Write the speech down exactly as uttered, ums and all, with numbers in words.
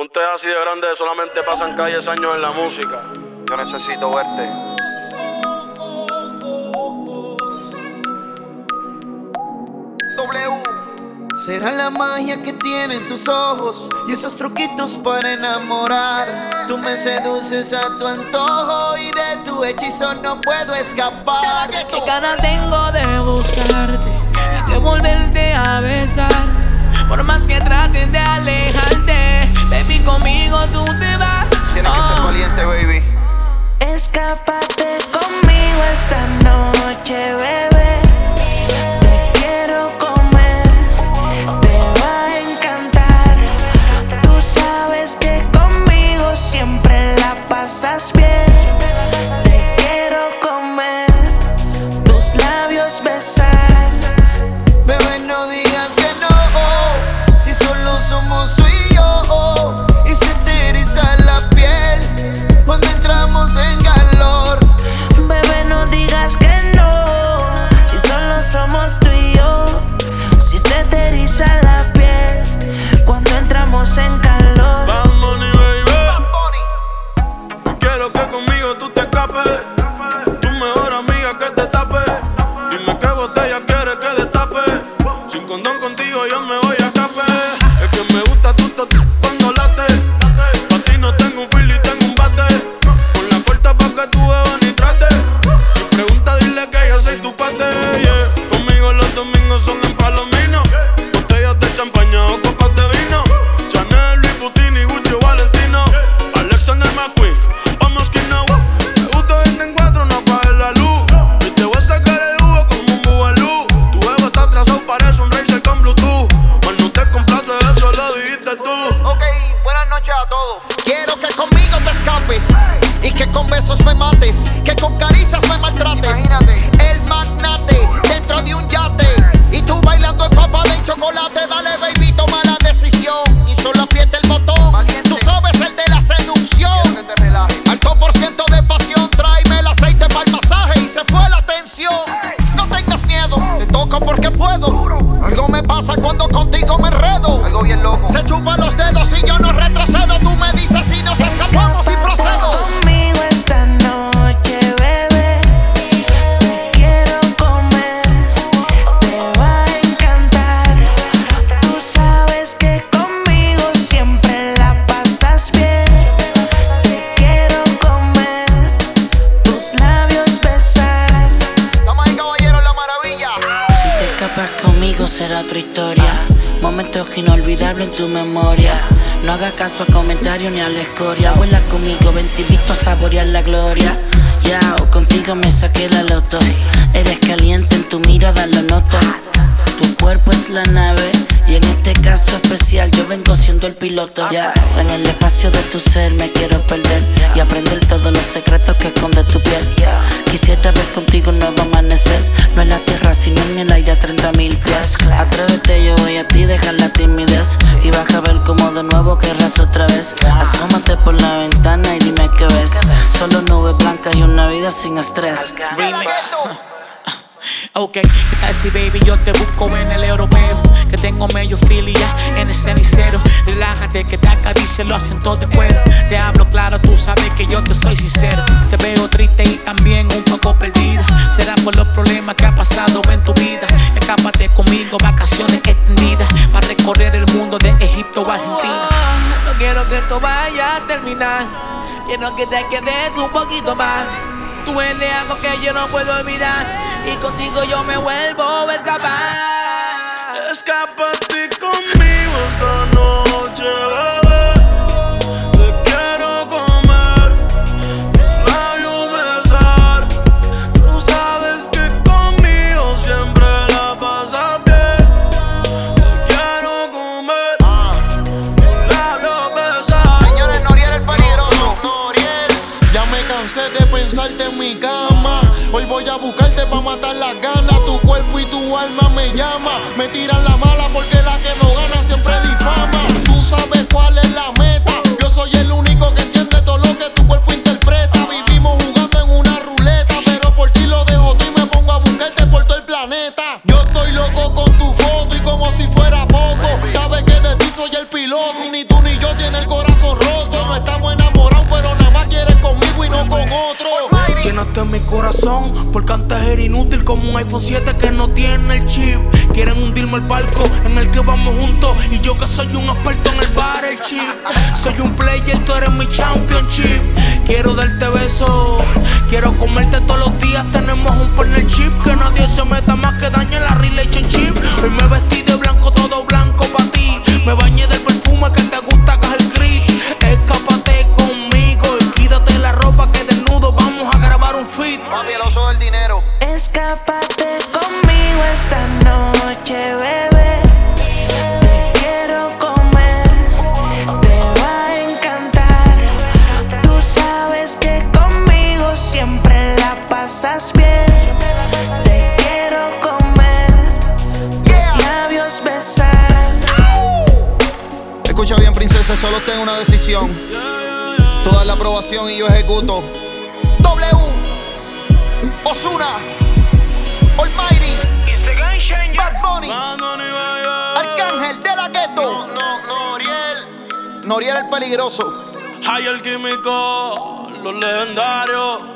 Juntes así de grandes solamente pasan calles años en la música. Yo necesito verte. W. Será la magia que tienen tus ojos y esos truquitos para enamorar. Tú me seduces a tu antojo y de tu hechizo no puedo escapar. Qué ganas tengo de buscarte y de volverte a besar. Por más que traten de alejarte, baby, conmigo tú te vas. Tienes que ser valiente, baby. Escápate conmigo esta noche, bebé. Te quiero comer, te va a encantar. Tú sabes que conmigo siempre la pasas bien. Te quiero comer, tus labios besar. Bebé, no digas que no, si solo somos tú y yo. Y se te eriza la piel cuando entramos en calor. Bebé, no digas que no, si solo somos tú y yo. Si se te eriza la piel cuando entramos en calor. Bad Bunny, baby. Yo quiero que conmigo tú te escapes. Tu mejor amiga que te tape. Dime qué botella quieres que destape. Sin condón contigo yo me voy a escape. Es que me gusta tu tot cuando late. Pa' ti no tengo un feel y tengo un bate. Con la puerta pa' que tú bebas ni trate. Si pregunta dile que yo soy tu cuate, yeah. Conmigo los domingos son en Palomino. Botellas de champaña o copas de vino. Chanel, Louis Vuitton y Gucci Valentino. Alexander McQueen o Moschino. Me gusta verte en cuatro, no apagues la luz. Y te voy a sacar el jugo como un bubalú. Tu ego está atrasado, parece un racer con Bluetooth. Mas no te complace, eso lo dijiste tú. Ok, buenas noches a todos. Quiero que conmigo te escapes y que con besos me mates, que con caricias me maltrates. Imagínate. El magnate dentro de un yate y tú bailando empapada en chocolate. Dale, baby, toma la decisión y solo aprieta el botón. Valiente. Tú sabes el de la seducción. Quiero que te relajes. Alto por ciento de pasión, tráeme el aceite para el masaje y se fue la tensión. No tengas miedo, te toco porque puedo. Algo me pasa cuando contigo me enredo. Algo bien loco. Se chupan los dedos y yo no retrocedo. Tú me dices si nos escapamos y procedo. Conmigo esta noche, bebé. Te quiero comer, te va a encantar. Tú sabes que conmigo siempre la pasas bien. Te quiero comer, tus labios besar. Estamos ahí, caballeros, la maravilla. Si te escapas conmigo será otra historia. Momentos inolvidables en tu memoria. No hagas caso a comentarios ni a la escoria. Vuela conmigo, ven te invito a saborear la gloria. Ya, o contigo me saqué la loto. Eres caliente, en tu mirada lo noto. Tu cuerpo es la nave y en este caso especial yo vengo siendo el piloto. Ya, en el espacio de tu ser me quiero perder y aprender todos los secretos que esconde tu piel. Quisiera ver contigo un nuevo amanecer, no en la tierra sino en el aire a treinta mil pies. Atrévete, yo voy a ti, deja la timidez y vas a ver como de nuevo querrás otra vez. Asómate por la ventana y dime qué ves. Solo nubes blancas y una vida sin estrés. Remix. Ok, ¿qué tal si baby yo te busco en el europeo? Que tengo medio filia en el cenicero. Relájate que te acaricie los acentos de cuero. Te hablo claro, tú sabes que yo te soy sincero. Te veo triste y también un poco perdida. Será por los problemas que ha pasado en tu vida. Escápate conmigo, vacaciones extendidas para recorrer el mundo de Egipto a Argentina. Oh, no quiero que esto vaya a terminar. Quiero que te quedes un poquito más. Tú eres algo que yo no puedo olvidar y contigo yo me vuelvo a escapar. Escápate conmigo esta noche, bebé. Te quiero comer, labios besar. Tú sabes que conmigo siempre la pasas bien. Te quiero comer, labios besar. Señores, Noriel el peligroso. Noriel. Ya me cansé de pensarte en mi cama. Hoy voy a buscarte pa' matar las ganas. Tu cuerpo y tu alma me llama. Me tiran la mala porque la que no gana siempre difama. Tú sabes cuál es la meta. Yo soy el único que entiende todo lo que tu cuerpo interpreta. Vivimos jugando en una ruleta, pero por ti lo dejo todo y me pongo a buscarte por todo el planeta. Yo estoy loco con tu foto y como si fuera poco. Sabes que de ti soy el piloto. Ni tú ni yo tiene el corazón robaste mi corazón, porque antes era inútil como un iPhone siete que no tiene el chip. Quieren hundirme el barco en el que vamos juntos, y yo que soy un experto en el bar, el chip. Soy un player, tú eres mi championship. Quiero darte besos, quiero comerte todos los días. Tenemos un partnership, que nadie se meta más que dañe la relationship. Hoy me vestí de blanco, todo blanco pa' ti. Me bañé del perfume que te gusta, que es el grip. Escápate conmigo y quítate la ropa, que desnudo vamos a grabar un feat. Papi, el oso del dinero. Escápate conmigo esta noche, bebé. Te quiero comer, te va a encantar. Tú sabes que conmigo siempre la pasas bien. Te quiero comer, los labios besar. Escucha bien, princesa, solo tengo una decisión. Toda la aprobación y yo ejecuto. W. Ozuna. Almighty. Bad Bunny. Arcángel de la Ghetto. No, no, Noriel. Noriel el peligroso. Hay el químico, los legendarios.